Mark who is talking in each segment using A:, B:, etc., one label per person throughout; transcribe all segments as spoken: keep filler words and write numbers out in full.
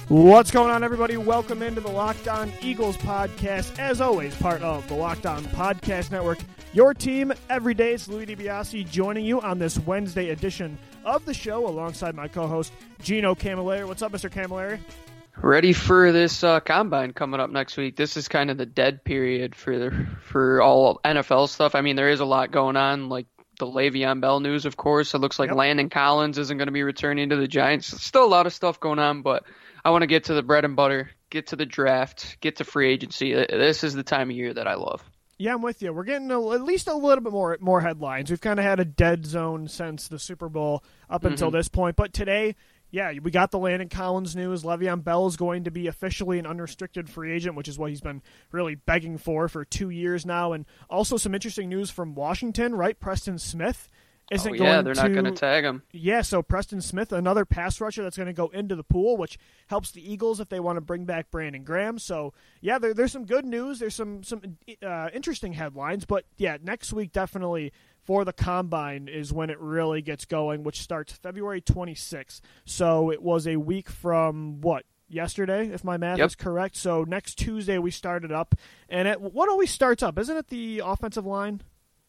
A: What's going on, everybody? Welcome into the Locked On Eagles podcast. As always, part of the Locked On Podcast Network. Your team every day. It's Louis DiBiase joining you on this Wednesday edition of the show alongside my co-host, Gino Camilleri. What's up, Mister Camilleri?
B: Ready for this uh, combine coming up next week. This is kind of the dead period for for all N F L stuff. I mean, there is a lot going on, like the Le'Veon Bell news, of course. It looks like yep. Landon Collins isn't going to be returning to the Giants. Still a lot of stuff going on, but I want to get to the bread and butter, get to the draft, get to free agency. This is the time of year that I love.
A: Yeah, I'm with you. We're getting a, at least a little bit more more headlines. We've kind of had a dead zone since the Super Bowl up mm-hmm. until this point. But today, yeah, we got the Landon Collins news. Le'Veon Bell is going to be officially an unrestricted free agent, which is what he's been really begging for for two years now. And also some interesting news from Washington, right? Preston Smith isn't
B: oh, yeah,
A: going
B: they're
A: to,
B: not going to tag him.
A: Yeah, so Preston Smith, another pass rusher that's going to go into the pool, which helps the Eagles if they want to bring back Brandon Graham. So, yeah, there, there's some good news. There's some some uh, interesting headlines. But, yeah, next week definitely for the Combine is when it really gets going, which starts February twenty-sixth. So it was a week from, what, yesterday, if my math
B: yep.
A: is correct. So next Tuesday we started up. And it, what always starts up? Isn't it the offensive line?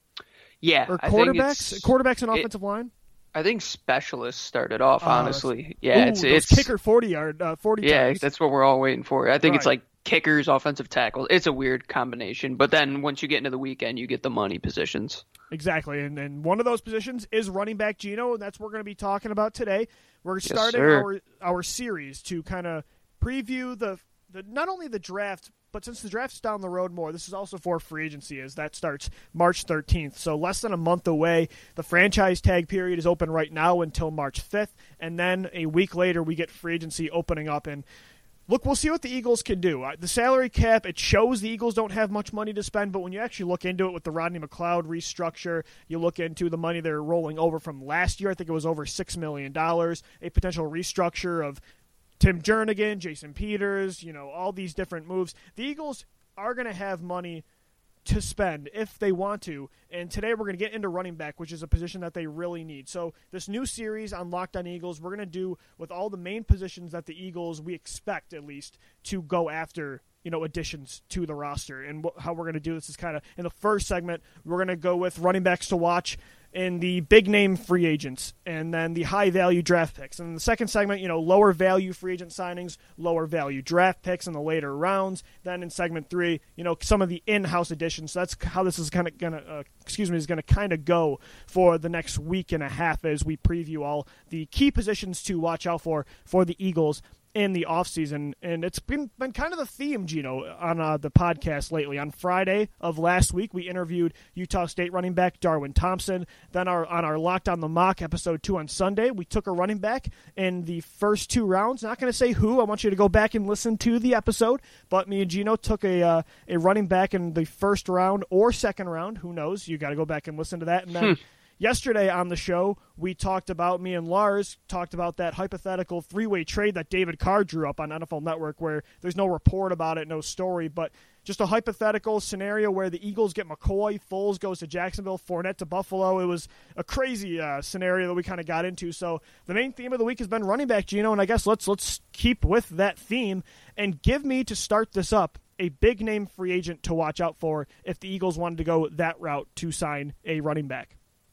B: Yeah,
A: or
B: I
A: quarterbacks,
B: think
A: quarterbacks and offensive
B: it,
A: line.
B: I think specialists started off.
A: Uh,
B: honestly, yeah,
A: ooh,
B: it's
A: those
B: it's
A: kicker forty yard, uh, forty.
B: Yeah,
A: times.
B: That's what we're all waiting for. I think
A: right.
B: it's like kickers, offensive tackles. It's a weird combination, but then once you get into the weekend, you get the money positions.
A: Exactly, and and one of those positions is running back, Gino, and that's what we're going to be talking about today. We're starting
B: yes,
A: our our series to kind of preview the the not only the draft. But since the draft's down the road more, this is also for free agency, as that starts March thirteenth. So less than a month away. The franchise tag period is open right now until March fifth. And then a week later, we get free agency opening up. And look, we'll see what the Eagles can do. The salary cap, it shows the Eagles don't have much money to spend. But when you actually look into it with the Rodney McLeod restructure, you look into the money they're rolling over from last year. I think it was over six million dollars. A potential restructure of Tim Jernigan, Jason Peters, you know, all these different moves. The Eagles are going to have money to spend if they want to. And today we're going to get into running back, which is a position that they really need. So this new series on Locked On Eagles, we're going to do with all the main positions that the Eagles, we expect at least, to go after, you know, additions to the roster. And wh- how we're going to do this is kind of, in the first segment, we're going to go with running backs to watch and the big-name free agents, and then the high-value draft picks. And in the second segment, you know, lower-value free agent signings, lower-value draft picks in the later rounds. Then in segment three, you know, some of the in-house additions. So that's how this is kind of going to, uh, excuse me, is going to kind of go for the next week and a half as we preview all the key positions to watch out for for the Eagles in the offseason. And it's been been kind of the theme, Gino, on uh, the podcast lately. On Friday of last week, we interviewed Utah State running back Darwin Thompson. Then our on our Locked on the Mock episode two on Sunday, we took a running back in the first two rounds. Not going to say who. I want you to go back and listen to the episode. But me and Gino took a uh, a running back in the first round or second round. Who knows? You got to go back and listen to that. And then yesterday on the show, we talked about, me and Lars talked about that hypothetical three-way trade that David Carr drew up on N F L Network, where there's no report about it, no story, but just a hypothetical scenario where the Eagles get McCoy, Foles goes to Jacksonville, Fournette to Buffalo. It was a crazy uh, scenario that we kind of got into. So the main theme of the week has been running back, Gino, and I guess let's let's keep with that theme and give me, to start this up, a big-name free agent to watch out for if the Eagles wanted to go that route to sign a running back.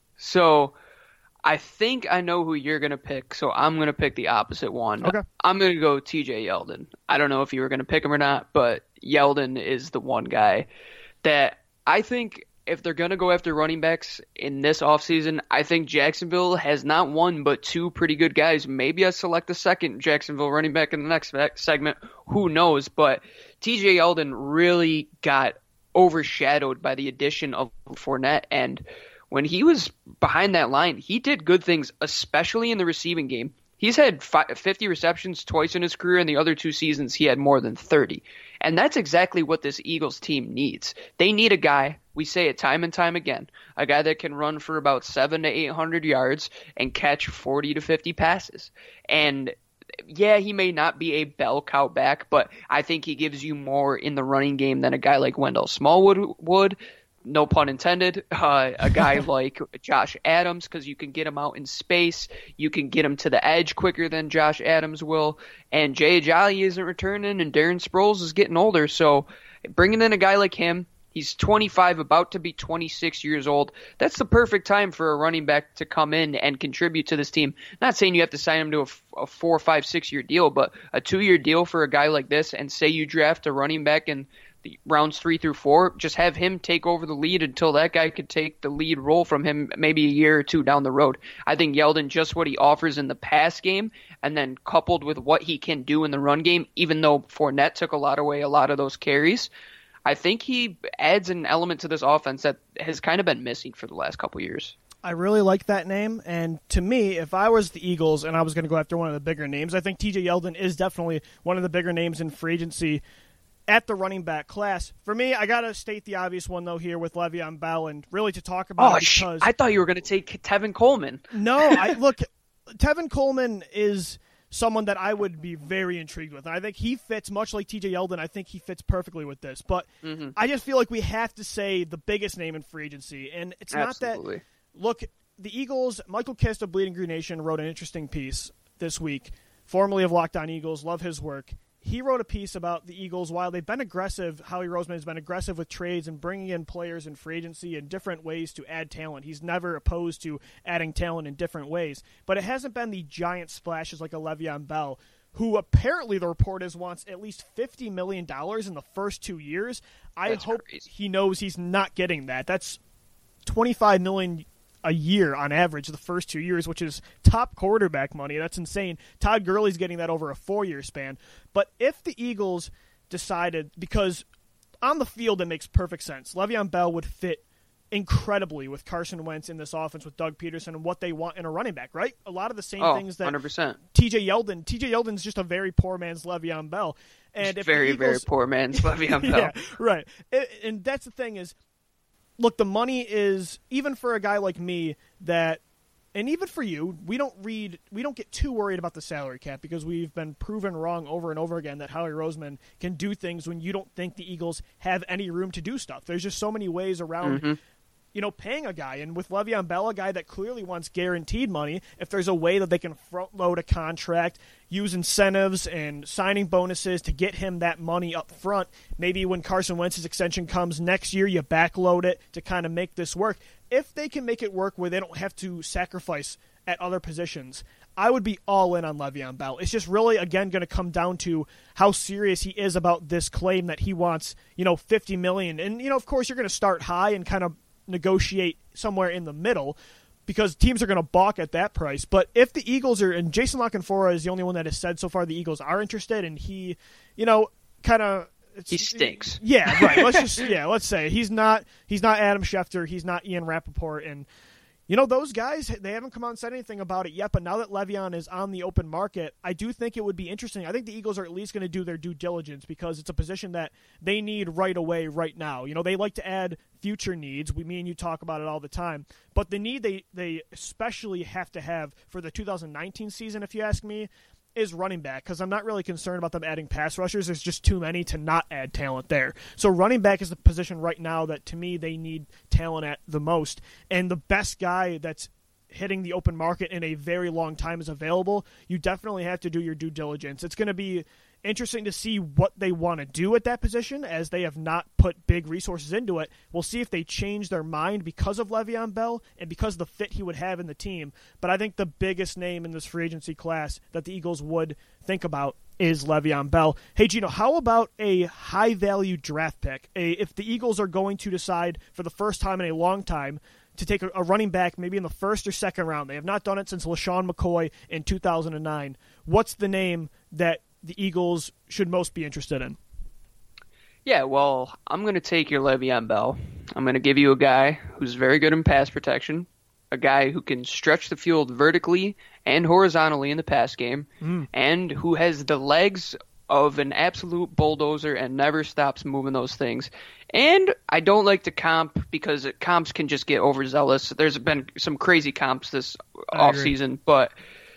B: So I think I know who you're going to pick, so I'm going to pick the opposite one.
A: Okay.
B: I'm going to go T J Yeldon. I don't know if you were going to pick him or not, but Yeldon is the one guy that I think if they're going to go after running backs in this offseason, I think Jacksonville has not one but two pretty good guys. Maybe I select the second Jacksonville running back in the next segment. Who knows? But T J Yeldon really got overshadowed by the addition of Fournette, and when he was behind that line, he did good things, especially in the receiving game. He's had fifty receptions twice in his career, and the other two seasons he had more than thirty. And that's exactly what this Eagles team needs. They need a guy, we say it time and time again, a guy that can run for about seven to eight hundred yards and catch forty to fifty passes. And yeah, he may not be a bell cow back, but I think he gives you more in the running game than a guy like Wendell Smallwood would. no pun intended, uh, a guy like Josh Adams, because you can get him out in space. You can get him to the edge quicker than Josh Adams will. And Jay Ajayi isn't returning, and Darren Sproles is getting older. So bringing in a guy like him, he's twenty-five, about to be twenty-six years old. That's the perfect time for a running back to come in and contribute to this team. Not saying you have to sign him to a, a four, five, six-year deal, but a two-year deal for a guy like this, and say you draft a running back in the rounds three through four, just have him take over the lead until that guy could take the lead role from him maybe a year or two down the road. I think Yeldon, just what he offers in the pass game, and then coupled with what he can do in the run game, even though Fournette took a lot away, a lot of those carries, I think he adds an element to this offense that has kind of been missing for the last couple years.
A: I really like that name, and to me, if I was the Eagles and I was going to go after one of the bigger names, I think T J Yeldon is definitely one of the bigger names in free agency at the running back class. For me, I got to state the obvious one, though, here with Le'Veon Bell, and really to talk about
B: oh,
A: it because...
B: I thought you were going to take Tevin Coleman.
A: No, I look, Tevin Coleman is someone that I would be very intrigued with. And I think he fits, much like T J Yeldon, I think he fits perfectly with this. But mm-hmm. I just feel like we have to say the biggest name in free agency. And it's
B: Absolutely.
A: not that... Look, the Eagles, Michael Kist of Bleeding Green Nation wrote an interesting piece this week, formerly of Locked On Eagles. Love his work. He wrote a piece about the Eagles. While they've been aggressive, Howie Roseman has been aggressive with trades and bringing in players in free agency in different ways to add talent. He's never opposed to adding talent in different ways. But it hasn't been the giant splashes like a Le'Veon Bell, who apparently the report is wants at least fifty million dollars in the first two years. I
B: That's
A: hope
B: crazy.
A: he knows he's not getting that. That's twenty-five million dollars a year on average the first two years, which is top quarterback money. That's insane. Todd Gurley's getting that over a four-year span. But if the Eagles decided, because on the field it makes perfect sense, Le'Veon Bell would fit incredibly with Carson Wentz in this offense with Doug Peterson and what they want in a running back, right? A lot of the same
B: oh,
A: things that
B: one hundred percent.
A: T J Yeldon, T J Yeldon's just a very poor man's Le'Veon Bell. And if
B: very,
A: the Eagles,
B: very poor man's Le'Veon Bell.
A: Yeah, right. And, and that's the thing is, look, the money is, even for a guy like me that, and even for you, we don't read, we don't get too worried about the salary cap because we've been proven wrong over and over again that Howie Roseman can do things when you don't think the Eagles have any room to do stuff. There's just so many ways around, mm-hmm. you know, paying a guy. And with Le'Veon Bell, a guy that clearly wants guaranteed money, if there's a way that they can front load a contract, use incentives and signing bonuses to get him that money up front, maybe when Carson Wentz's extension comes next year, you backload it to kind of make this work. If they can make it work where they don't have to sacrifice at other positions, I would be all in on Le'Veon Bell. It's just really, again, going to come down to how serious he is about this claim that he wants, you know, fifty million dollars. And, you know, of course, you're going to start high and kind of negotiate somewhere in the middle because teams are going to balk at that price. But if the Eagles are, and Jason LaCanfora is the only one that has said so far the Eagles are interested, and he, you know, kind of,
B: he stinks.
A: Yeah, right. Let's just yeah, let's say he's not he's not Adam Schefter, he's not Ian Rappaport, and you know, those guys, they haven't come out and said anything about it yet, but now that Le'Veon is on the open market, I do think it would be interesting. I think the Eagles are at least going to do their due diligence because it's a position that they need right away, right now. You know, they like to add future needs. We, me and you talk about it all the time. But the need they, they especially have to have for the two thousand nineteen season, if you ask me, is running back, because I'm not really concerned about them adding pass rushers. There's just too many to not add talent there. So running back is the position right now that, to me, they need talent at the most. And the best guy that's hitting the open market in a very long time is available. You definitely have to do your due diligence. It's going to be interesting to see what they want to do at that position, as they have not put big resources into it. We'll see if they change their mind because of Le'Veon Bell and because of the fit he would have in the team. But I think the biggest name in this free agency class that the Eagles would think about is Le'Veon Bell. Hey, Gino, how about a high-value draft pick? A, if the Eagles are going to decide for the first time in a long time to take a, a running back maybe in the first or second round, they have not done it since LaShawn McCoy in two thousand nine, what's the name that the Eagles should most be interested in?
B: Yeah, well, I'm going to take your Le'Veon Bell. I'm going to give you a guy who's very good in pass protection, a guy who can stretch the field vertically and horizontally in the pass game, mm. and who has the legs of an absolute bulldozer and never stops moving those things. And I don't like to comp because comps can just get overzealous. There's been some crazy comps this offseason, but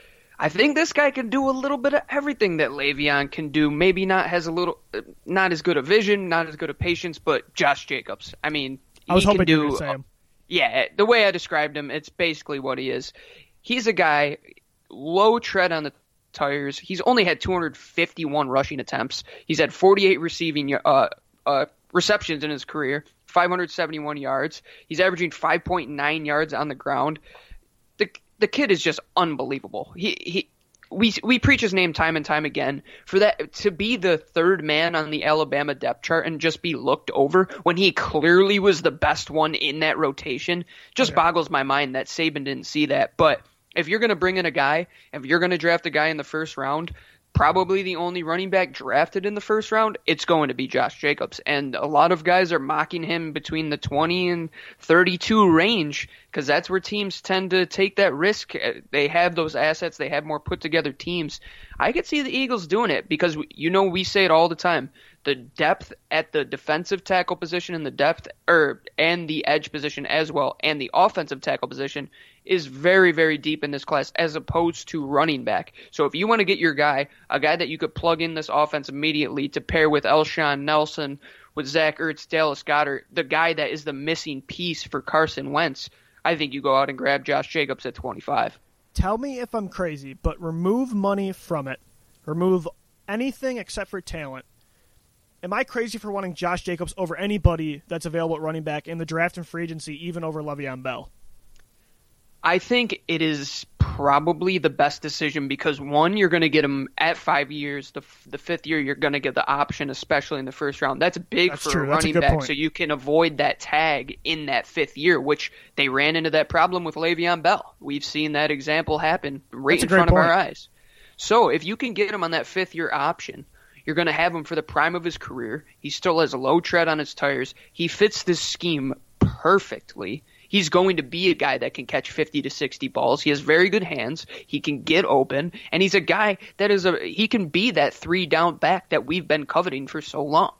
B: I think this guy can do a little bit of everything that Le'Veon can do. Maybe not has a little, not as good a vision, not as good a patience, but Josh Jacobs. I mean,
A: I was
B: he
A: hoping
B: can do,
A: you were going to say him.
B: Yeah, the way I described him, it's basically what he is. He's a guy, low tread on the tires. He's only had two hundred fifty-one rushing attempts. He's had forty-eight receiving uh, uh, receptions in his career, five hundred seventy-one yards. He's averaging five point nine yards on the ground. The the kid is just unbelievable. He he we we preach his name time and time again. For that to be the third man on the Alabama depth chart and just be looked over when he clearly was the best one in that rotation just
A: okay.
B: boggles my mind that Saban didn't see that. But if you're going to bring in a guy, if you're going to draft a guy in the first round, probably the only running back drafted in the first round, it's going to be Josh Jacobs. And a lot of guys are mocking him between the twenty and thirty-two range because that's where teams tend to take that risk. They have those assets. They have more put together teams. I could see the Eagles doing it because, you know, we say it all the time. The depth at the defensive tackle position and the depth or and the edge position as well and the offensive tackle position is very, very deep in this class as opposed to running back. So if you want to get your guy, a guy that you could plug in this offense immediately to pair with Elshon Nelson, with Zach Ertz, Dallas Goedert, the guy that is the missing piece for Carson Wentz, I think you go out and grab Josh Jacobs at twenty-five.
A: Tell me if I'm crazy, but remove money from it. Remove anything except for talent. Am I crazy for wanting Josh Jacobs over anybody that's available at running back in the draft and free agency, even over Le'Veon Bell?
B: I think it is probably the best decision because, one, you're going to get him at five years. The the fifth year, you're going to get the option, especially in the first round. That's big
A: That's
B: for
A: true.
B: a
A: That's a
B: running
A: good
B: back,
A: point.
B: so you can avoid that tag in that fifth year, which they ran into that problem with Le'Veon Bell. We've seen that example happen right
A: That's a
B: in
A: great
B: front of our
A: point.
B: eyes. So if you can get him on that fifth year option, you're going to have him for the prime of his career. He still has a low tread on his tires. He fits this scheme perfectly. He's going to be a guy that can catch fifty to sixty balls. He has very good hands. He can get open, and he's a guy that is a he can be that three down back that we've been coveting for so long.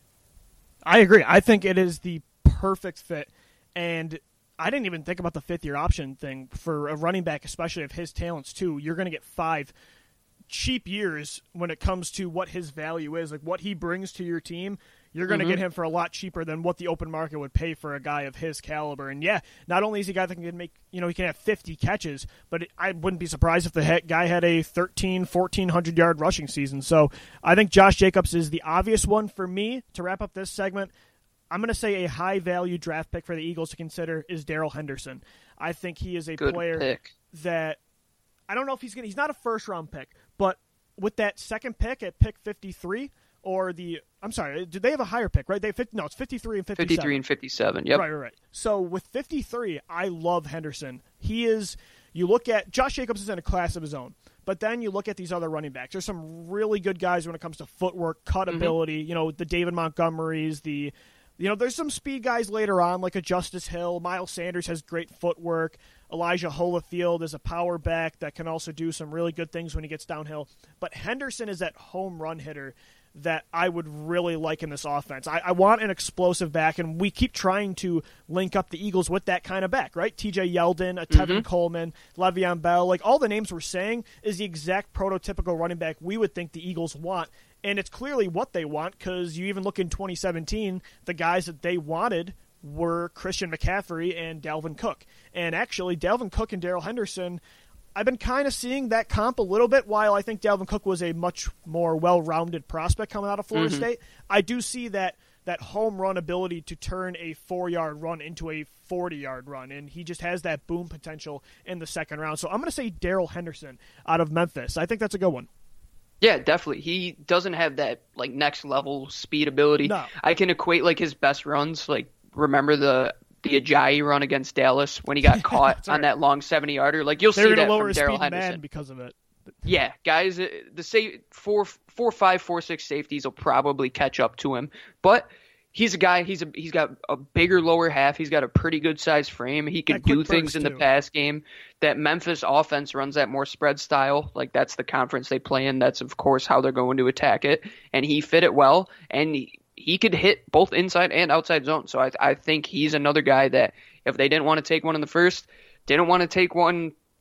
A: I agree. I think it is the perfect fit, and I didn't even think about the fifth year option thing for a running back, especially of his talents too. You're going to get five cheap years when it comes to what his value is, like what he brings to your team. You're going to
B: Mm-hmm.
A: get him for a lot cheaper than what the open market would pay for a guy of his caliber. And yeah, not only is he a guy that can make, you know, he can have fifty catches, but it, I wouldn't be surprised if the he- guy had a thirteen, fourteen hundred yard rushing season. So I think Josh Jacobs is the obvious one for me to wrap up this segment. I'm going to say a high value draft pick for the Eagles to consider is Darrell Henderson. I think he is a
B: Good
A: player
B: pick.
A: that I don't know if he's going to, he's not a first round pick, but with that second pick at pick fifty-three, or the, I'm sorry, did they have a higher pick, right? They No, it's fifty-three and fifty-seven.
B: fifty-three and fifty-seven, yep.
A: Right, right, right. So with fifty-three, I love Henderson. He is, you look at, Josh Jacobs is in a class of his own, but then you look at these other running backs. There's some really good guys when it comes to footwork, cut
B: Mm-hmm.
A: ability, you know, the David Montgomerys, the, you know, there's some speed guys later on, like a Justice Hill. Miles Sanders has great footwork. Elijah Holyfield is a power back that can also do some really good things when he gets downhill. But Henderson is that home run hitter that I would really like in this offense. I, I want an explosive back, and we keep trying to link up the Eagles with that kind of back, right? T J Yeldon, a Tevin
B: Mm-hmm.
A: Coleman, Le'Veon Bell, like all the names we're saying is the exact prototypical running back we would think the Eagles want. And it's clearly what they want, because you even look in twenty seventeen, the guys that they wanted were Christian McCaffrey and Dalvin Cook. And actually, Dalvin Cook and Darrell Henderson, I've been kind of seeing that comp a little bit. While I think Dalvin Cook was a much more well-rounded prospect coming out of Florida
B: Mm-hmm.
A: State, I do see that that home run ability to turn a four-yard run into a forty-yard run, and he just has that boom potential in the second round. So I'm going to say Darrell Henderson out of Memphis. I think that's a good one.
B: Yeah, definitely. He doesn't have that like next level speed ability.
A: No.
B: I can equate like his best runs. Like remember the the Ajayi run against Dallas when he got caught
A: That's
B: on
A: right.
B: that long seventy yarder. Like you'll
A: They're
B: see
A: going to
B: that
A: lower
B: from
A: his
B: Darrell
A: speed man
B: Henderson.
A: because of it.
B: Yeah, guys, uh, the sa- four four five four six safeties will probably catch up to him, but. He's a guy. He's a he's got a bigger lower half. He's got a pretty good sized frame. He can
A: That quick
B: do things
A: burst,
B: in the
A: too.
B: pass game. That Memphis offense runs that more spread style. Like that's the conference they play in. That's of course how they're going to attack it. And he fit it well. And he, he could hit both inside and outside zone. So I I think he's another guy that if they didn't want to take one in the first, didn't want to take one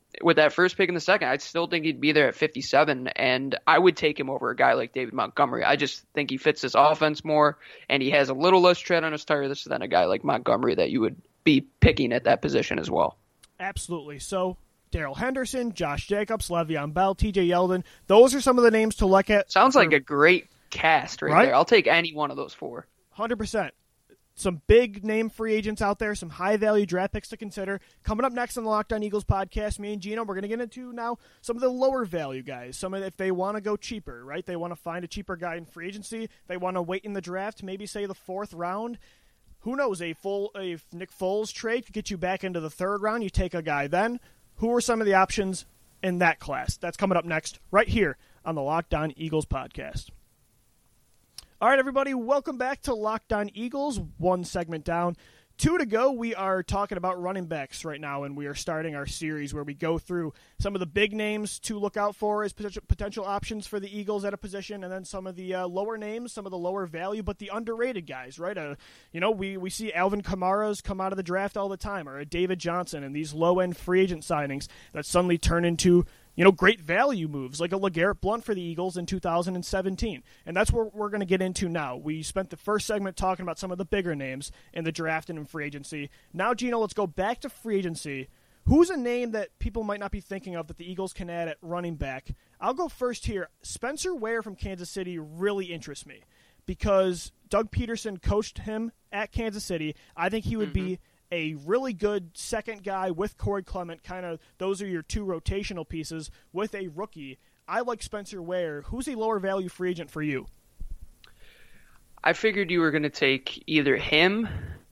B: with that first pick in the second, I still think he'd be there at fifty-seven, and I would take him over a guy like David Montgomery. I just think he fits this offense more, and he has a little less tread on his tires than a guy like Montgomery that you would be picking at that position as well.
A: Absolutely. So Darrell Henderson, Josh Jacobs, Le'Veon Bell, T J Yeldon, those are some of the names to look at.
B: Sounds
A: for,
B: like a great cast right, right there. I'll take any one of those four.
A: one hundred percent. Some big name free agents out there, some high value draft picks to consider. Coming up next on the Locked On Eagles podcast, me and Gino, we're going to get into now some of the lower value guys. Some of if they want to go cheaper, right? They want to find a cheaper guy in free agency. They want to wait in the draft, maybe say the fourth round. Who knows? A full a Nick Foles trade could get you back into the third round. You take a guy then. Who are some of the options in that class? That's coming up next, right here on the Locked On Eagles podcast. All right, everybody, welcome back to Locked On Eagles. One segment down, two to go. We are talking about running backs right now, and we are starting our series where we go through some of the big names to look out for as potential, potential options for the Eagles at a position, and then some of the uh, lower names, some of the lower value, but the underrated guys, right? Uh, you know, we, we see Alvin Kamara's come out of the draft all the time, or a David Johnson, and these low-end free agent signings that suddenly turn into you know, great value moves like a LeGarrette Blount for the Eagles in two thousand seventeen. And that's what we're going to get into now. We spent the first segment talking about some of the bigger names in the draft and in free agency. Now, Gino, let's go back to free agency. Who's a name that people might not be thinking of that the Eagles can add at running back? I'll go first here. Spencer Ware from Kansas City really interests me because Doug Peterson coached him at Kansas City. I think he would mm-hmm. be a really good second guy with Corey Clement. Kind of those are your two rotational pieces with a rookie. I like Spencer Ware. Who's a lower value free agent for you?
B: I figured you were going to take either him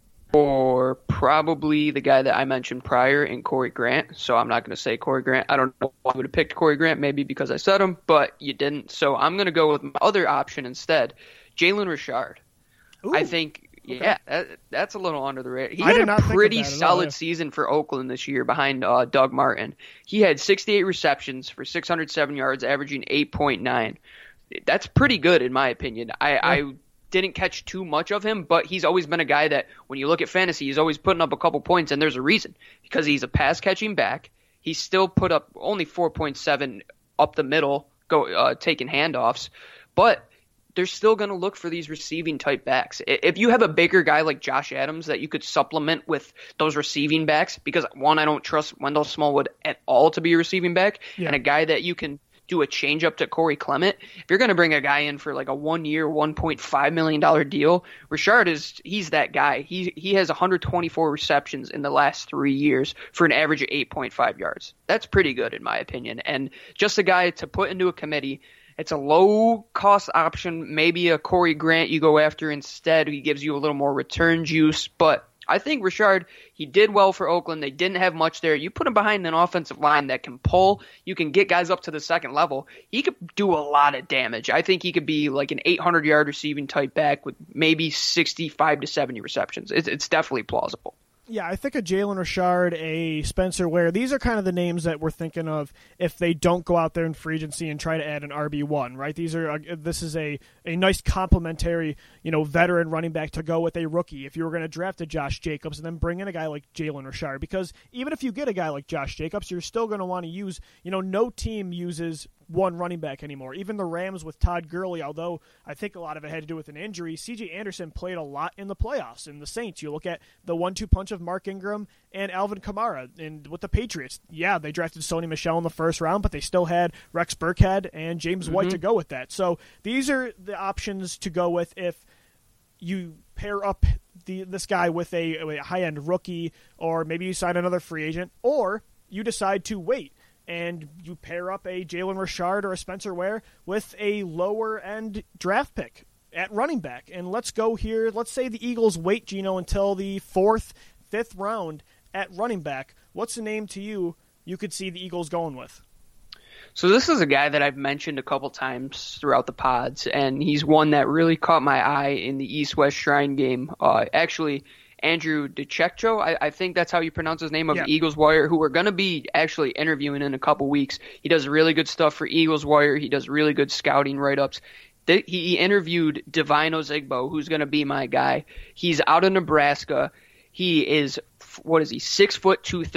B: or probably the guy that I mentioned prior in Corey Grant. So I'm not going to say Corey Grant. I don't know why I would have picked Corey Grant, maybe because I said him, but you didn't. So I'm going to go with my other option instead, Jalen Richard. Ooh. I think Yeah, that, that's a little under the radar. He
A: I
B: had a pretty solid
A: all,
B: season for Oakland this year behind uh, Doug Martin. He had sixty-eight receptions for six hundred seven yards, averaging eight point nine. That's pretty good in my opinion. I, yeah. I didn't catch too much of him, but he's always been a guy that when you look at fantasy, he's always putting up a couple points, and there's a reason. Because he's a pass-catching back. He still put up only four point seven up the middle, go uh, taking handoffs. But they're still going to look for these receiving type backs. If you have a bigger guy like Josh Adams that you could supplement with those receiving backs, because one, I don't trust Wendell Smallwood at all to be a receiving back, yeah. and a guy that you can do a change up to Corey Clement. If you're going to bring a guy in for like a one year, one point five million dollars deal, Richard is, he's that guy. He, he has one hundred twenty-four receptions in the last three years for an average of eight point five yards. That's pretty good in my opinion. And just a guy to put into a committee. It's a low-cost option, maybe a Corey Grant you go after instead. He gives you a little more return juice. But I think Richard, he did well for Oakland. They didn't have much there. You put him behind an offensive line that can pull. You can get guys up to the second level. He could do a lot of damage. I think he could be like an eight hundred yard receiving type back with maybe sixty-five to seventy receptions. It's, it's definitely plausible.
A: Yeah, I think a Jalen Richard, a Spencer Ware, these are kind of the names that we're thinking of if they don't go out there in free agency and try to add an R B one, right? These are uh, this is a, a nice complementary, you know, veteran running back to go with a rookie. If you were going to draft a Josh Jacobs and then bring in a guy like Jalen Richard, because even if you get a guy like Josh Jacobs, you're still going to want to use, you know, no team uses one running back anymore. Even the Rams with Todd Gurley, although I think a lot of it had to do with an injury, C J Anderson played a lot in the playoffs. In the Saints, you look at the one two punch of Mark Ingram and Alvin Kamara. And with the Patriots, yeah, they drafted Sony Michel in the first round, but they still had Rex Burkhead and James mm-hmm. White to go with that. So these are the options to go with if you pair up the this guy with a, a high-end rookie, or maybe you sign another free agent, or you decide to wait and you pair up a Jalen Richard or a Spencer Ware with a lower-end draft pick at running back. And let's go here. Let's say the Eagles wait, Gino, until the fourth, fifth round at running back. What's the name to you you could see the Eagles going with?
B: So this is a guy that I've mentioned a couple times throughout the pods, and he's one that really caught my eye in the East-West Shrine game. Uh, actually, Andrew DeCecco, I, I think that's how you pronounce his name, of yeah. Eagles Wire, who we're going to be actually interviewing in a couple weeks. He does really good stuff for Eagles Wire. He does really good scouting write-ups. He, he interviewed Devine Ozigbo, who's going to be my guy. He's out of Nebraska. He is, what is he, six foot two thirty.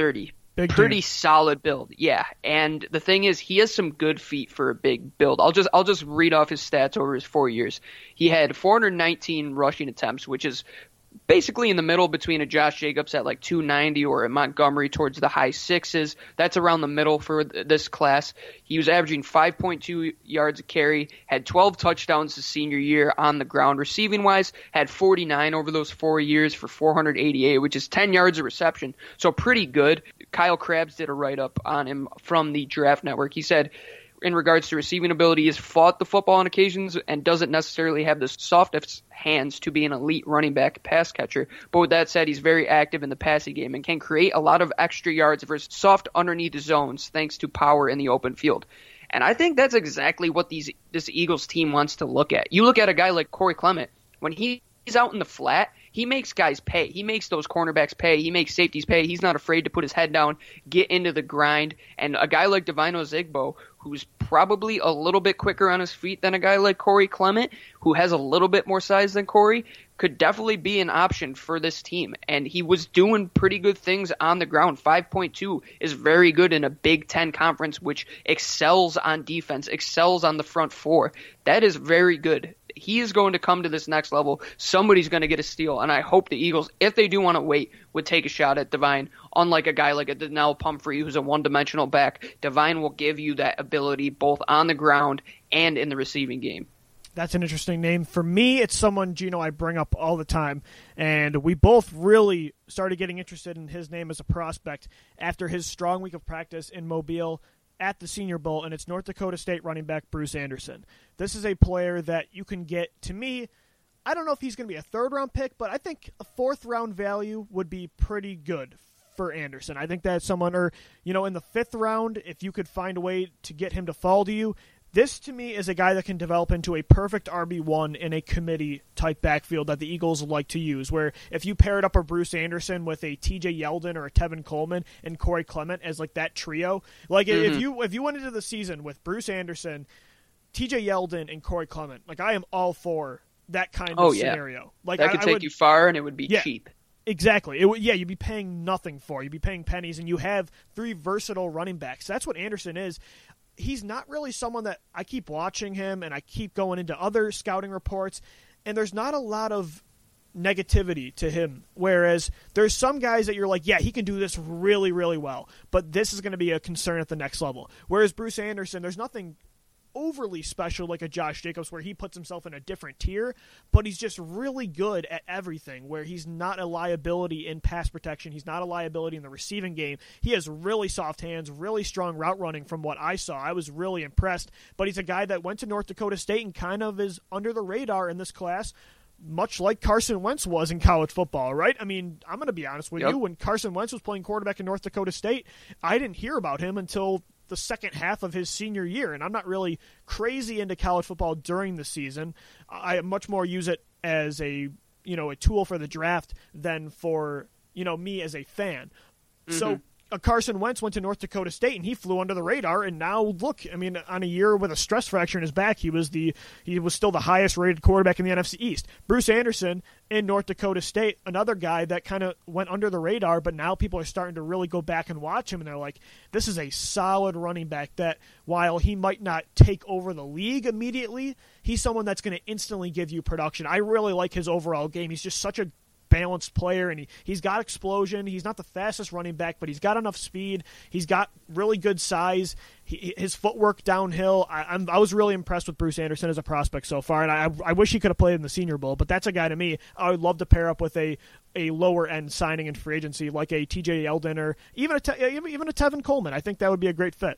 A: Big
B: pretty
A: dude.
B: solid build. Yeah. And the thing is, he has some good feet for a big build. I'll just I'll just read off his stats over his four years. He had four hundred nineteen rushing attempts, which is basically in the middle between a Josh Jacobs at like two ninety or a Montgomery towards the high sixes. That's around the middle for th- this class. He was averaging five point two yards a carry, had twelve touchdowns his senior year on the ground. Receiving wise, had forty-nine over those four years for four hundred eighty-eight, which is ten yards a reception. So pretty good. Kyle Krabs did a write-up on him from the Draft Network. He said, in regards to receiving ability, has fought the football on occasions and doesn't necessarily have the softest hands to be an elite running back pass catcher. But with that said, he's very active in the passing game and can create a lot of extra yards for his soft underneath zones thanks to power in the open field. And I think that's exactly what these this Eagles team wants to look at. You look at a guy like Corey Clement, when he, he's out in the flat, he makes guys pay. He makes those cornerbacks pay. He makes safeties pay. He's not afraid to put his head down, get into the grind. And a guy like Devine Ozigbo, who's probably a little bit quicker on his feet than a guy like Corey Clement, who has a little bit more size than Corey, could definitely be an option for this team. And he was doing pretty good things on the ground. five point two is very good in a Big Ten conference, which excels on defense, excels on the front four. That is very good. He is going to come to this next level. Somebody's going to get a steal, and I hope the Eagles, if they do want to wait, would take a shot at Devine. Unlike a guy like a Donnell Pumphrey, who's a one-dimensional back, Devine will give you that ability both on the ground and in the receiving game.
A: That's an interesting name. For me, it's someone, Gino, I bring up all the time, and we both really started getting interested in his name as a prospect after his strong week of practice in Mobile at the Senior Bowl, and it's North Dakota State running back Bruce Anderson. This is a player that you can get, to me, I don't know if he's going to be a third-round pick, but I think a fourth-round value would be pretty good for Anderson. I think that's someone, or, you know, in the fifth round, if you could find a way to get him to fall to you, this, to me, is a guy that can develop into a perfect R B one in a committee-type backfield that the Eagles like to use, where if you paired up a Bruce Anderson with a T J Yeldon or a Tevin Coleman and Corey Clement as, like, that trio, like, mm-hmm. if you if you went into the season with Bruce Anderson, T J Yeldon, and Corey Clement, like, I am all for that kind of
B: oh, yeah.
A: scenario. Like,
B: that
A: I,
B: could
A: I
B: take
A: would,
B: you far, and it would be
A: yeah.
B: cheap.
A: Exactly. It would, yeah, you'd be paying nothing for. You'd be paying pennies, and you have three versatile running backs. That's what Anderson is. He's not really someone that I keep watching him, and I keep going into other scouting reports, and there's not a lot of negativity to him, whereas there's some guys that you're like, yeah, he can do this really, really well, but this is going to be a concern at the next level. Whereas Bruce Anderson, there's nothing overly special like a Josh Jacobs where he puts himself in a different tier, but he's just really good at everything, where he's not a liability in pass protection, he's not a liability in the receiving game. He has really soft hands, really strong route running from what I saw. I was really impressed, but he's a guy that went to North Dakota State and kind of is under the radar in this class, much like Carson Wentz was in college football, right? I mean, I'm going to be honest with
B: yep.
A: you, when Carson Wentz was playing quarterback in North Dakota State, I didn't hear about him until the second half of his senior year, and I'm not really crazy into college football during the season. I much more use it as a, you know, a tool for the draft than for, you know, me as a fan. Mm-hmm. So uh, Carson Wentz went to North Dakota State, and he flew under the radar, and now look, I mean, on a year with a stress fracture in his back, he was the he was still the highest rated quarterback in the N F C East. Bruce Anderson in North Dakota State, another guy that kind of went under the radar, but now people are starting to really go back and watch him, and they're like, this is a solid running back that, while he might not take over the league immediately, he's someone that's going to instantly give you production. I really like his overall game. He's just such a balanced player, and he, he's got explosion. He's not the fastest running back, but he's got enough speed. He's got really good size. He, his footwork downhill. I, I'm, I was really impressed with Bruce Anderson as a prospect so far, and I, I wish he could have played in the Senior Bowl, but that's a guy to me I would love to pair up with a, a lower-end signing in free agency like a T J Yeldon or even a, Te- even a Tevin Coleman. I think that would be a great fit.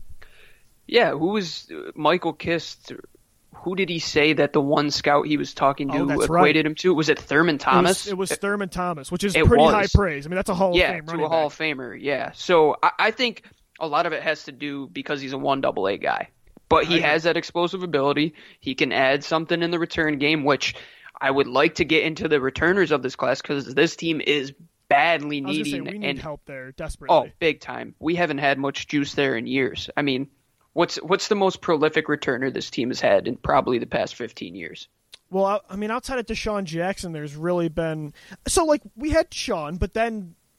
B: Yeah, who was Michael Kist? Who did he say that the one scout he was talking to
A: oh,
B: equated
A: right.
B: him to? Was it Thurman Thomas?
A: It was, it was Thurman Thomas, which is
B: it
A: pretty
B: was.
A: high praise. I mean, that's a Hall
B: yeah,
A: of Fame running
B: to a Hall
A: back.
B: of Famer, yeah. So I, I think a lot of it has to do because he's a one double A guy. But he has that explosive ability. He can add something in the return game, which I would like to get into the returners of this class because this team is badly
A: I was
B: needing
A: say, we need
B: and
A: help there desperately.
B: Oh, big time. We haven't had much juice there in years. I mean, what's what's the most prolific returner this team has had in probably the past fifteen years?
A: Well, I mean, outside of Deshaun Jackson, there's really been so like we had Deshaun, but then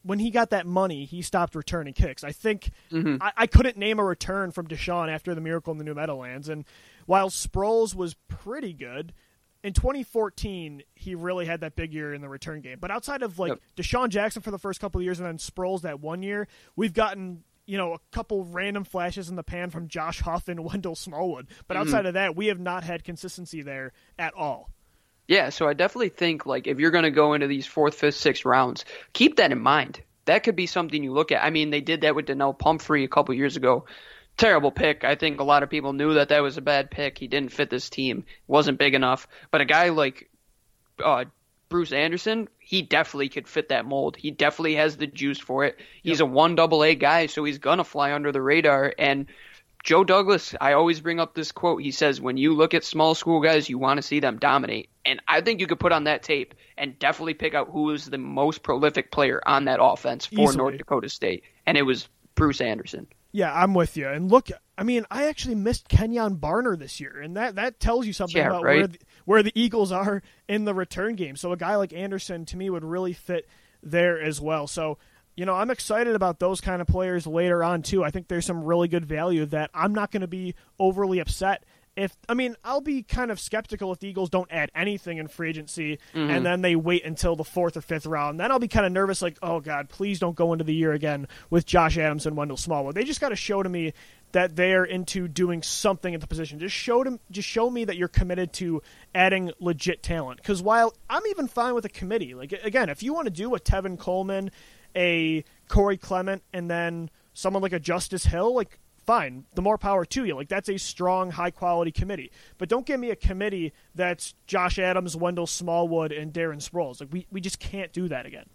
A: when he got that money, he stopped returning kicks. I think
B: mm-hmm.
A: I, I couldn't name a return from Deshaun after the miracle in the New Meadowlands. And while Sproles was pretty good, in twenty fourteen, he really had that big year in the return game. But outside of like
B: yep.
A: Deshaun Jackson for the first couple of years and then Sproles that one year, we've gotten, you know, a couple random flashes in the pan from Josh Huff and Wendell Smallwood. But outside
B: mm-hmm.
A: of that, we have not had consistency there at all.
B: Yeah, so I definitely think, like, if you're going to go into these fourth, fifth, sixth rounds, keep that in mind. That could be something you look at. I mean, they did that with Donnell Pumphrey a couple years ago. Terrible pick. I think a lot of people knew that that was a bad pick. He didn't fit this team. Wasn't big enough. But a guy like uh, Bruce Anderson, he definitely could fit that mold. He definitely has the juice for it. He's yep. a one double A guy, so he's going to fly under the radar. And Joe Douglas, I always bring up this quote. He says, when you look at small school guys, you want to see them dominate. And I think you could put on that tape and definitely pick out who is the most prolific player on that offense for
A: Easily.
B: North Dakota State. And it was Bruce Anderson.
A: Yeah, I'm with you. And look, I mean, I actually missed Kenyon Barner this year, and that, that tells you something
B: yeah,
A: about
B: right?
A: where the, where the Eagles are in the return game. So a guy like Anderson, to me, would really fit there as well. So, you know, I'm excited about those kind of players later on, too. I think there's some really good value that I'm not going to be overly upset if, I mean, I'll be kind of skeptical if the Eagles don't add anything in free agency
B: mm-hmm.
A: and then they wait until the fourth or fifth round. Then I'll be kind of nervous, like, oh, God, please don't go into the year again with Josh Adams and Wendell Smallwood. They just got to show to me that they're into doing something at the position. Just show them, just show me that you're committed to adding legit talent. Because while I'm even fine with a committee, like, again, if you want to do a Tevin Coleman, a Corey Clement, and then someone like a Justice Hill, like, fine, the more power to you. Like, that's a strong, high-quality committee. But don't give me a committee that's Josh Adams, Wendell Smallwood, and Darren Sproles. Like, we, we just can't do that again.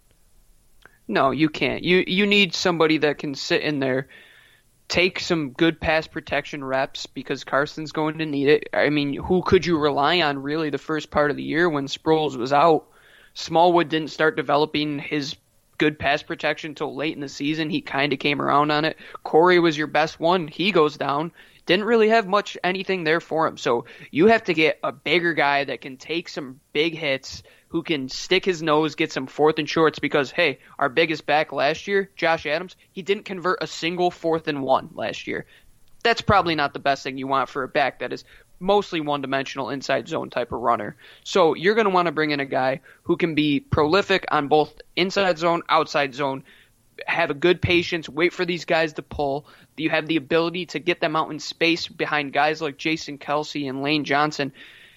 B: No, you can't. You you need somebody that can sit in there, take some good pass protection reps because Carson's going to need it. I mean, who could you rely on really the first part of the year when Sproles was out? Smallwood didn't start developing his good pass protection until late in the season. He kind of came around on it. Corey was your best one. He goes down. Didn't really have much anything there for him. So you have to get a bigger guy that can take some big hits, who can stick his nose, get some fourth and shorts because, hey, our biggest back last year, Josh Adams, he didn't convert a single fourth and one last year. That's probably not the best thing you want for a back that is mostly one-dimensional inside zone type of runner. So you're going to want to bring in a guy who can be prolific on both inside zone, outside zone, have a good patience, wait for these guys to pull. You have the ability to get them out in space behind guys like Jason Kelsey and Lane Johnson.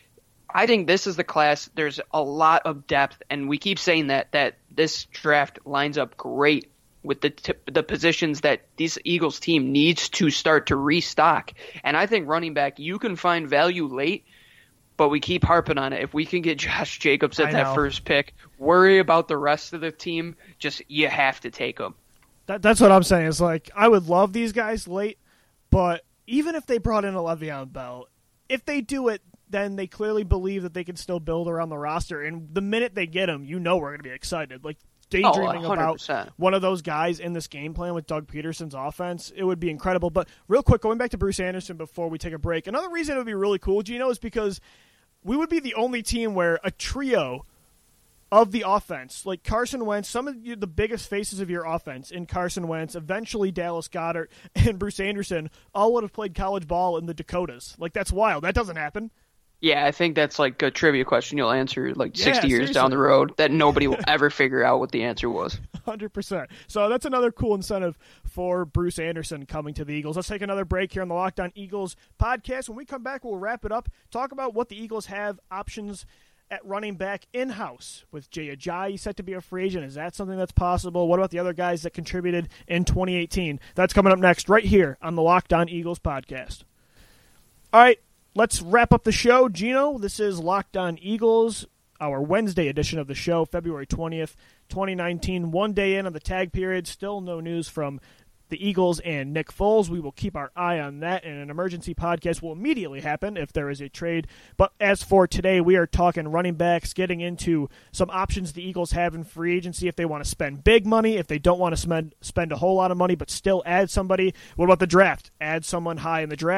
B: I think this is the class. There's a lot of depth, and we keep saying that, that this draft lines up great with the t- the positions that this Eagles team needs to start to restock. And I think running back, you can find value late, but we keep harping on it. If we can get Josh Jacobs at that first pick, worry about the rest of the team. Just, you have to take them.
A: That, that's what I'm saying. It's like, I would love these guys late, but even if they brought in a Le'Veon Bell, if they do it, then they clearly believe that they can still build around the roster. And the minute they get him, you know we're going to be excited. Like, daydreaming
B: oh,
A: about one of those guys in this game plan with Doug Peterson's offense, it would be incredible. But real quick, going back to Bruce Anderson before we take a break, another reason it would be really cool, Gino, is because we would be the only team where a trio of the offense, like Carson Wentz, some of the biggest faces of your offense in Carson Wentz, eventually Dallas Goedert and Bruce Anderson, all would have played college ball in the Dakotas. Like, that's wild. That doesn't happen.
B: Yeah, I think that's like a trivia question you'll answer like
A: yeah,
B: sixty years
A: seriously.
B: down the road that nobody will ever figure out what the answer was.
A: one hundred percent. So that's another cool incentive for Bruce Anderson coming to the Eagles. Let's take another break here on the Locked On Eagles podcast. When we come back, we'll wrap it up, talk about what the Eagles have options at running back in-house with Jay Ajayi set to be a free agent. Is that something that's possible? What about the other guys that contributed in twenty eighteen? That's coming up next right here on the Locked On Eagles podcast. All right. Let's wrap up the show. Gino, this is Locked On Eagles, our Wednesday edition of the show, February twentieth, twenty nineteen. One day in on the tag period. Still no news from the Eagles and Nick Foles. We will keep our eye on that, and an emergency podcast will immediately happen if there is a trade. But as for today, we are talking running backs, getting into some options the Eagles have in free agency if they want to spend big money, if they don't want to spend, spend a whole lot of money but still add somebody. What about the draft? Add someone high in the draft.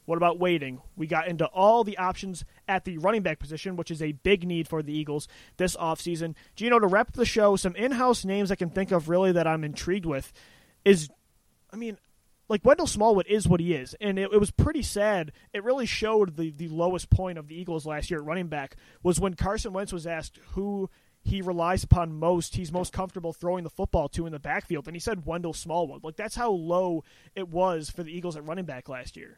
A: What about waiting? We got into all the options at the running back position, which is a big need for the Eagles this offseason. Gino, to wrap up the show, some in-house names I can think of really that I'm intrigued with is, I mean, like Wendell Smallwood is what he is, and it, it was pretty sad. It really showed the, the lowest point of the Eagles last year at running back was when Carson Wentz was asked who he relies upon most, he's most comfortable throwing the football to in the backfield, and he said Wendell Smallwood. Like, that's how low it was for the Eagles at running back last year.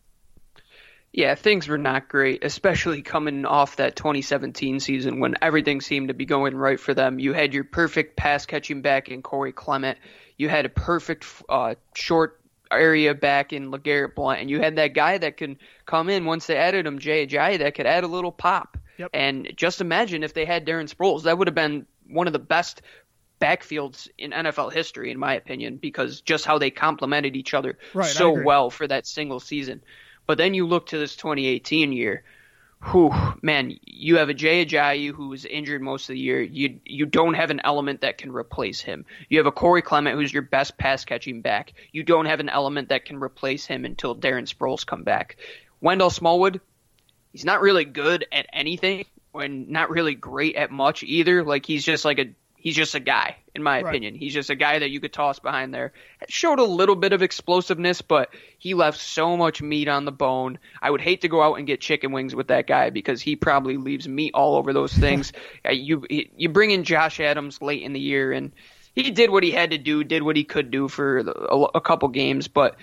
B: Yeah, things were not great, especially coming off that twenty seventeen season when everything seemed to be going right for them. You had your perfect pass-catching back in Corey Clement. You had a perfect uh, short area back in LeGarrette Blount, and you had that guy that can come in once they added him, Jay Ajayi, that could add a little pop.
A: Yep.
B: And just imagine if they had Darren Sproles. That would have been one of the best backfields in N F L history, in my opinion, because just how they complemented each other
A: right,
B: so well for that single season. But then you look to this twenty eighteen year, whew, man, you have a Jay Ajayi who was injured most of the year. You you don't have an element that can replace him. You have a Corey Clement who's your best pass-catching back. You don't have an element that can replace him until Darren Sproles come back. Wendell Smallwood, he's not really good at anything and not really great at much either. Like, he's just like a He's just a guy, in my
A: right.
B: opinion. He's just a guy that you could toss behind there. Showed a little bit of explosiveness, but he left so much meat on the bone. I would hate to go out and get chicken wings with that guy because he probably leaves meat all over those things. uh, you you bring in Josh Adams late in the year, and he did what he had to do, did what he could do for a, a couple games, but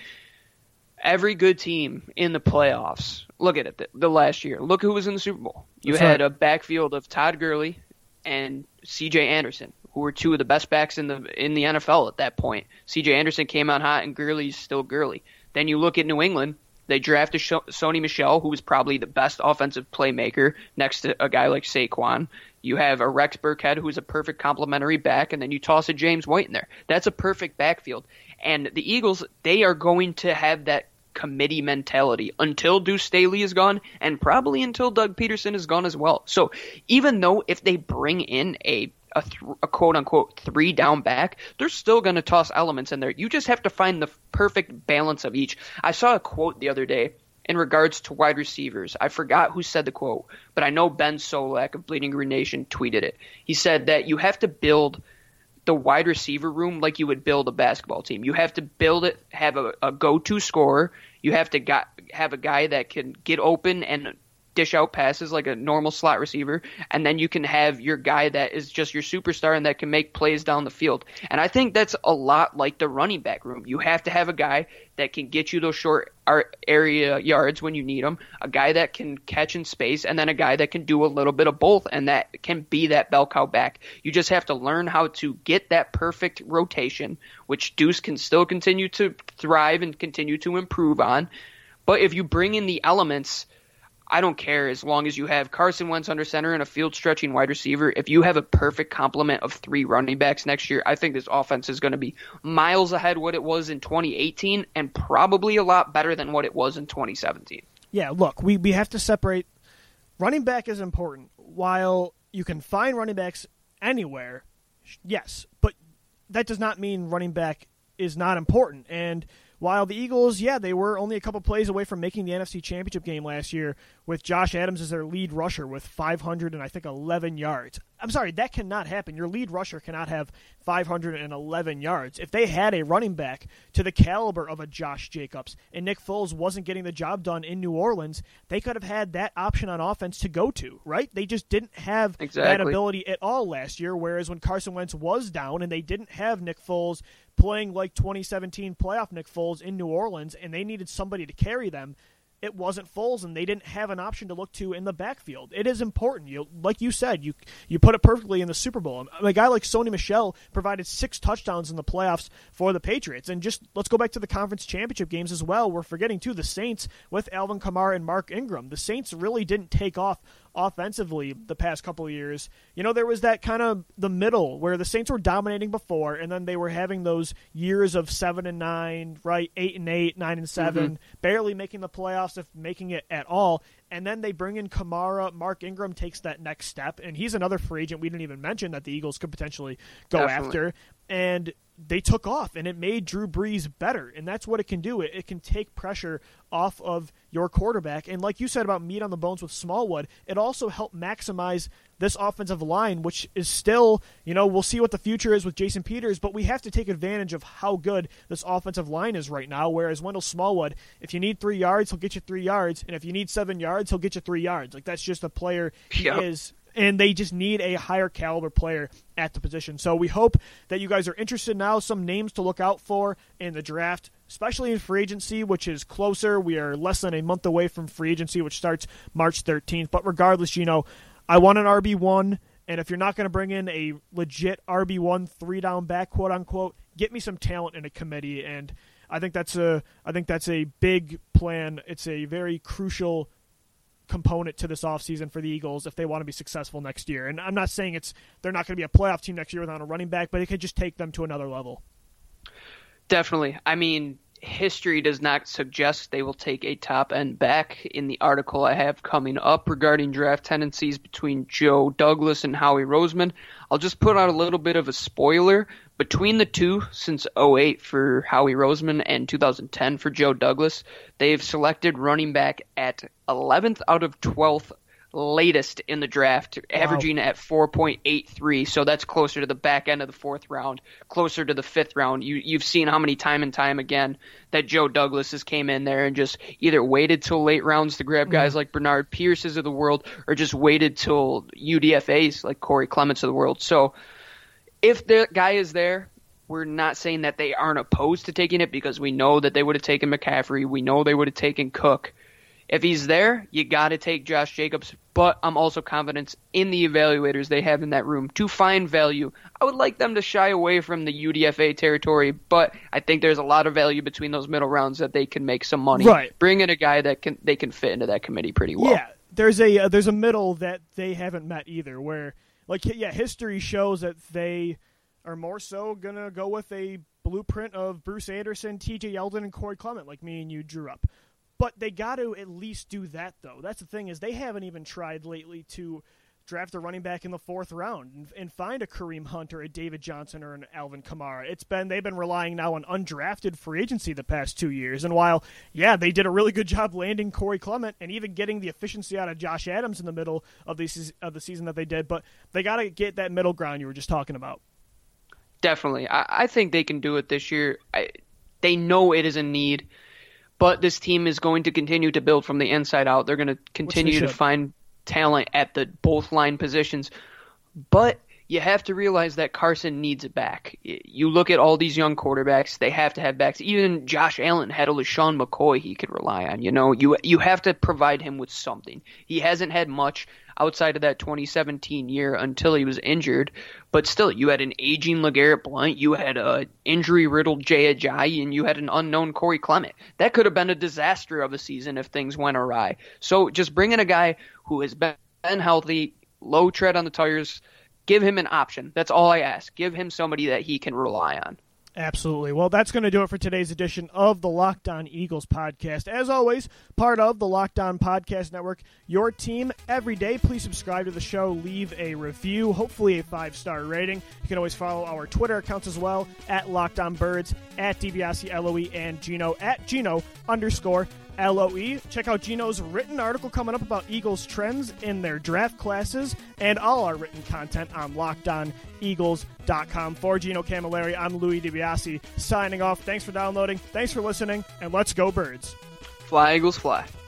B: every good team in the playoffs, look at it, the, the last year, look who was in the Super Bowl. You
A: That's
B: had
A: right.
B: a backfield of Todd Gurley and C J Anderson, who were two of the best backs in the in the N F L at that point. C J Anderson came out hot, and Gurley's still Gurley. Then you look at New England. They drafted Sh- Sony Michel, who was probably the best offensive playmaker next to a guy like Saquon. You have a Rex Burkhead, who's a perfect complementary back, and then you toss a James White in there. That's a perfect backfield. And the Eagles, they are going to have that committee mentality until Deuce Staley is gone and probably until Doug Peterson is gone as well. So even though if they bring in a a, th- a quote-unquote three-down back, they're still going to toss elements in there. You just have to find the perfect balance of each. I saw a quote the other day in regards to wide receivers. I forgot who said the quote, but I know Ben Solak of Bleeding Green Nation tweeted it. He said that you have to build the wide receiver room like you would build a basketball team. You have to build it, have a, a go-to scorer. You have to got, have a guy that can get open and dish out passes like a normal slot receiver, and then you can have your guy that is just your superstar and that can make plays down the field. And I think that's a lot like the running back room. You have to have a guy that can get you those short area yards when you need them, a guy that can catch in space, and then a guy that can do a little bit of both, and that can be that bell cow back. You just have to learn how to get that perfect rotation, which Deuce can still continue to thrive and continue to improve on. But if you bring in the elements, I don't care as long as you have Carson Wentz under center and a field-stretching wide receiver. If you have a perfect complement of three running backs next year, I think this offense is going to be miles ahead what it was in twenty eighteen and probably a lot better than what it was in twenty seventeen.
A: Yeah, look, we, we have to separate. Running back is important. While you can find running backs anywhere, yes, but that does not mean running back is not important. And while the Eagles, yeah, they were only a couple plays away from making the N F C Championship game last year with Josh Adams as their lead rusher with five hundred and I think eleven yards. I'm sorry, that cannot happen. Your lead rusher cannot have five hundred eleven yards. If they had a running back to the caliber of a Josh Jacobs and Nick Foles wasn't getting the job done in New Orleans, they could have had that option on offense to go to, right? They just didn't have
B: exactly.
A: that ability at all last year, whereas when Carson Wentz was down and they didn't have Nick Foles playing like twenty seventeen playoff Nick Foles in New Orleans and they needed somebody to carry them, it wasn't Foles, and they didn't have an option to look to in the backfield. It is important. You, like you said, you you put it perfectly in the Super Bowl. A guy like Sony Michel provided six touchdowns in the playoffs for the Patriots. And just let's go back to the conference championship games as well. We're forgetting, too, the Saints with Alvin Kamara and Mark Ingram. The Saints really didn't take off offensively the past couple of years. You know, there was that kind of the middle where the Saints were dominating before, and then they were having those years of seven and nine, right, eight and eight, nine and seven, mm-hmm. barely making the playoffs, if making it at all. And then they bring in Kamara. Mark Ingram takes that next step, and he's another free agent we didn't even mention that the Eagles could potentially go
B: Definitely.
A: after. and they took off, and it made Drew Brees better, and that's what it can do. It, it can take pressure off of your quarterback, and like you said about meat on the bones with Smallwood, it also helped maximize this offensive line, which is still, you know, we'll see what the future is with Jason Peters, but we have to take advantage of how good this offensive line is right now, whereas Wendell Smallwood, if you need three yards, he'll get you three yards, and if you need seven yards, he'll get you three yards. Like, that's just the player he
B: yep.
A: is. And they just need a higher caliber player at the position. So we hope that you guys are interested now. Some names to look out for in the draft, especially in free agency, which is closer. We are less than a month away from free agency, which starts March thirteenth. But regardless, you know, I want an R B one. And if you're not going to bring in a legit R B one three-down back, quote-unquote, get me some talent in a committee. And I think that's a, I think that's a big plan. It's a very crucial component to this offseason for the Eagles if they want to be successful next year. And I'm not saying it's they're not going to be a playoff team next year without a running back, but it could just take them to another level.
B: Definitely. I mean, history does not suggest they will take a top-end back. In the article I have coming up regarding draft tendencies between Joe Douglas and Howie Roseman, I'll just put out a little bit of a spoiler. Between the two, since oh eight for Howie Roseman and two thousand ten for Joe Douglas, they've selected running back at eleventh out of twelfth latest in the draft, wow. averaging at four point eight three, so that's closer to the back end of the fourth round, closer to the fifth round. You, you've seen how many time and time again that Joe Douglas has came in there and just either waited till late rounds to grab guys mm. like Bernard Pierce's of the world, or just waited till U D F As like Corey Clements of the world. So if the guy is there, we're not saying that they aren't opposed to taking it, because we know that they would have taken McCaffrey. We know they would have taken Cook. If he's there, you got to take Josh Jacobs, but I'm also confident in the evaluators they have in that room to find value. I would like them to shy away from the U D F A territory, but I think there's a lot of value between those middle rounds that they can make some money.
A: Right.
B: Bring in a guy that can they can fit into that committee pretty well.
A: Yeah, there's a uh, there's a middle that they haven't met either, where, like, yeah, history shows that they are more so going to go with a blueprint of Bruce Anderson, T J Yeldon, and Corey Clement, like me and you drew up. But they got to at least do that, though. That's the thing, is they haven't even tried lately to draft a running back in the fourth round and, and find a Kareem Hunt or a David Johnson or an Alvin Kamara. It's been they've been relying now on undrafted free agency the past two years. And while, yeah, they did a really good job landing Corey Clement and even getting the efficiency out of Josh Adams in the middle of the, of the season that they did, but they got to get that middle ground you were just talking about.
B: Definitely. I, I think they can do it this year. I, they know it is a need. But this team is going to continue to build from the inside out. They're going to continue to find talent at the both line positions. But you have to realize that Carson needs it back. You look at all these young quarterbacks, they have to have backs. Even Josh Allen had a LaShawn McCoy he could rely on. You know, you you have to provide him with something. He hasn't had much outside of that twenty seventeen year until he was injured. But still, you had an aging LeGarrette Blount, you had a injury-riddled Jay Ajayi, and you had an unknown Corey Clement. That could have been a disaster of a season if things went awry. So just bring in a guy who has been healthy, low tread on the tires, give him an option. That's all I ask. Give him somebody that he can rely on.
A: Absolutely. Well, that's going to do it for today's edition of the Locked On Eagles podcast. As always, part of the Locked On Podcast Network, your team every day. Please subscribe to the show, leave a review, hopefully a five-star rating. You can always follow our Twitter accounts as well, at Locked On Birds, at DiBiase L O E, and Gino, at Gino underscore L O E. Check out Gino's written article coming up about Eagles trends in their draft classes and all our written content on locked on eagles dot com. For Gino Camilleri, I'm Louis DiBiase signing off. Thanks for downloading, thanks for listening, and let's go Birds.
B: Fly, Eagles, fly.